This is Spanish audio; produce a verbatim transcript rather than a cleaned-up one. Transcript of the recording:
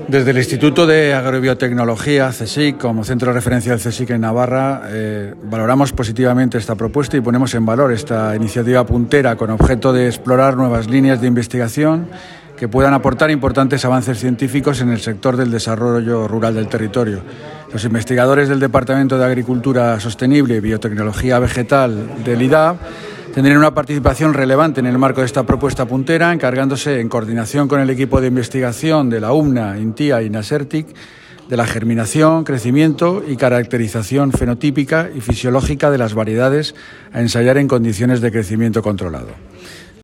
Desde el Instituto de Agrobiotecnología, CSIC, como centro de referencia del CSIC en Navarra, eh, valoramos positivamente esta propuesta y ponemos en valor esta iniciativa puntera con objeto de explorar nuevas líneas de investigación que puedan aportar importantes avances científicos en el sector del desarrollo rural del territorio. Los investigadores del Departamento de Agricultura Sostenible y Biotecnología Vegetal del I D A tendrán una participación relevante en el marco de esta propuesta puntera, encargándose, en coordinación con el equipo de investigación de la U M N A, INTIA y NASERTIC, de la germinación, crecimiento y caracterización fenotípica y fisiológica de las variedades a ensayar en condiciones de crecimiento controlado.